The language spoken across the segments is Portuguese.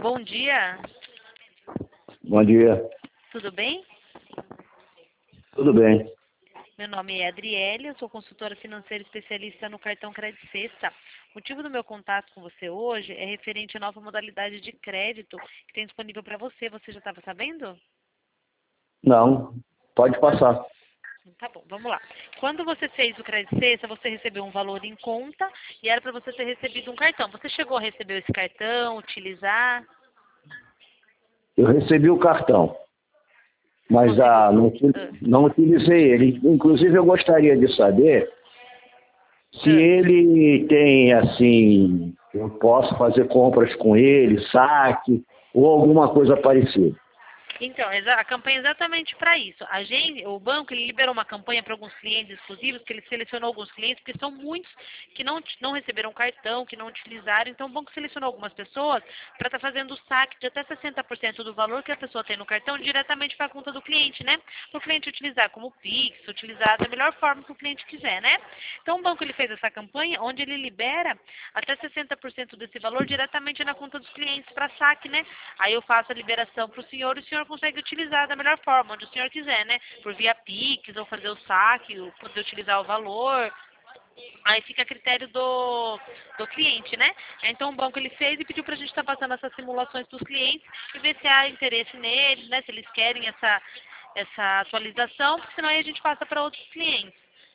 Bom dia, Bom dia. tudo bem? Tudo bem. Meu nome é Adriele, eu sou consultora financeira especialista no cartão Crédito Sexta. O motivo do meu contato com você hoje é referente à nova modalidade de crédito que tem disponível para você. Você já estava sabendo? Não, pode passar. Tá bom, vamos lá. Quando você fez o Crédito Sexta, você recebeu um valor em conta e era para você ter recebido um cartão. Você chegou a receber esse cartão, utilizar? Eu recebi o cartão, mas Conseguiu? Ah, não utilizei ele. Inclusive, eu gostaria de saber se ah. ele tem, assim, eu posso fazer compras com ele, saque, ou alguma coisa parecida. Então, a campanha é exatamente para isso. O banco ele liberou uma campanha para alguns clientes exclusivos, que ele selecionou alguns clientes, porque são muitos que não receberam cartão, que não utilizaram. Então, o banco selecionou algumas pessoas para estar fazendo o saque de até 60% do valor que a pessoa tem no cartão diretamente para a conta do cliente, né? Para o cliente utilizar como Pix, utilizar da melhor forma que o cliente quiser, né? Então, o banco ele fez essa campanha onde ele libera até 60% desse valor diretamente na conta dos clientes para saque, né? Aí eu faço a liberação para o senhor e o senhor consegue utilizar da melhor forma, onde o senhor quiser, né? Por via Pix, ou fazer o saque, ou poder utilizar o valor. Aí fica a critério do cliente, né? Então o banco ele fez e pediu para a gente estar passando essas simulações para os clientes e ver se há interesse neles, né? Se eles querem essa atualização, porque senão aí a gente passa para outros clientes.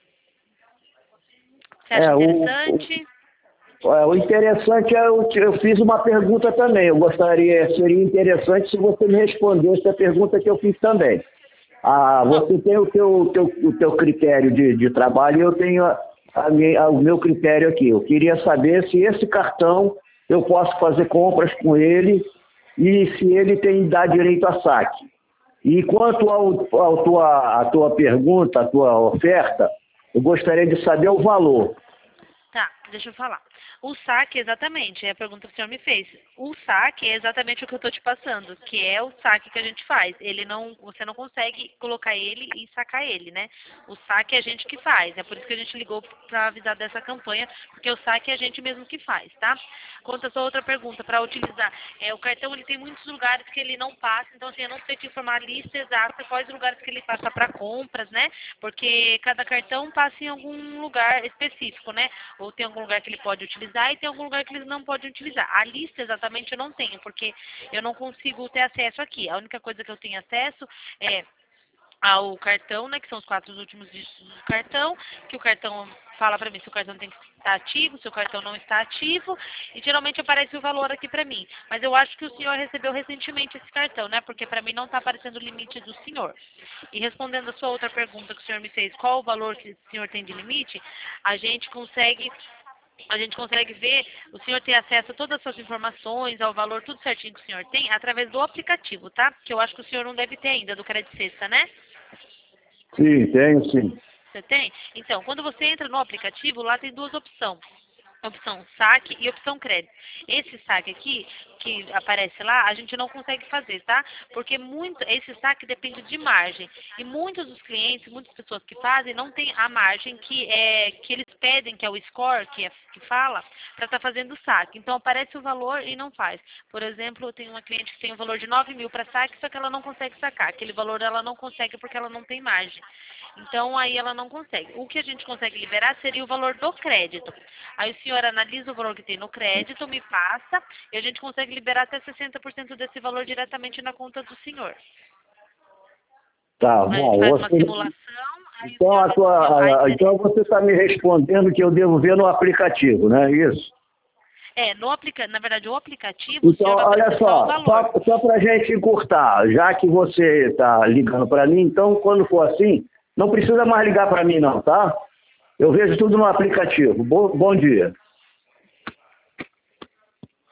Você acha É, interessante? o interessante é, eu fiz uma pergunta também. Seria interessante se você me respondesse a pergunta que eu fiz também. Você tem o teu critério de trabalho e eu tenho o meu critério aqui. Eu queria saber se esse cartão eu posso fazer compras com ele e se ele dá direito a saque. E quanto à tua pergunta, à tua oferta, eu gostaria de saber o valor. Tá, deixa eu falar. O saque, exatamente, é a pergunta que o senhor me fez. O saque é exatamente o que eu estou te passando, que é o saque que a gente faz. Você não consegue colocar ele e sacar ele, né? O saque é a gente que faz. É por isso que a gente ligou para avisar dessa campanha, porque o saque é a gente mesmo que faz, tá? Quanto à sua outra pergunta, para utilizar, o cartão ele tem muitos lugares que ele não passa, então assim, eu não sei te informar a lista exata quais lugares que ele passa para compras, né? Porque cada cartão passa em algum lugar específico, né? Ou tem algum lugar que ele pode utilizar e tem algum lugar que ele não pode utilizar. A lista exatamente eu não tenho, porque eu não consigo ter acesso aqui. A única coisa que eu tenho acesso é ao cartão, né, que são os 4 últimos dígitos do cartão, que o cartão fala para mim se o cartão tem que estar ativo, se o cartão não está ativo, e geralmente aparece o valor aqui para mim. Mas eu acho que o senhor recebeu recentemente esse cartão, né, porque para mim não está aparecendo o limite do senhor. E respondendo a sua outra pergunta que o senhor me fez, qual o valor que o senhor tem de limite, a gente consegue ver, o senhor tem acesso a todas as suas informações, ao valor, tudo certinho que o senhor tem, através do aplicativo, tá? Que eu acho que o senhor não deve ter ainda, do Crédito Sexta, né? Sim, tenho sim. Você tem? Então, quando você entra no aplicativo, lá tem duas opções. Opção saque e opção crédito. Esse saque aqui, que aparece lá, a gente não consegue fazer, tá? Porque esse saque depende de margem. E muitos dos clientes, muitas pessoas que fazem, não tem a margem que eles pedem, que é o score, que fala, para estar fazendo o saque. Então, aparece o valor e não faz. Por exemplo, eu tenho uma cliente que tem um valor de 9.000 para saque, só que ela não consegue sacar. Aquele valor ela não consegue porque ela não tem margem. Então, aí ela não consegue. O que a gente consegue liberar seria o valor do crédito. Aí o senhor analisa o valor que tem no crédito, me passa, e a gente consegue liberar até 60% desse valor diretamente na conta do senhor. Tá A gente bom. faz uma simulação, aí o Então, senhor vê se então você está me respondendo que eu devo ver no aplicativo, não é isso? na verdade, o aplicativo, o Então, senhor vai olha aparecer só o valor. só para a gente encurtar, já que você está ligando para mim, então, quando for assim, não precisa mais ligar para mim não, tá? Eu vejo tudo no aplicativo. Bom dia.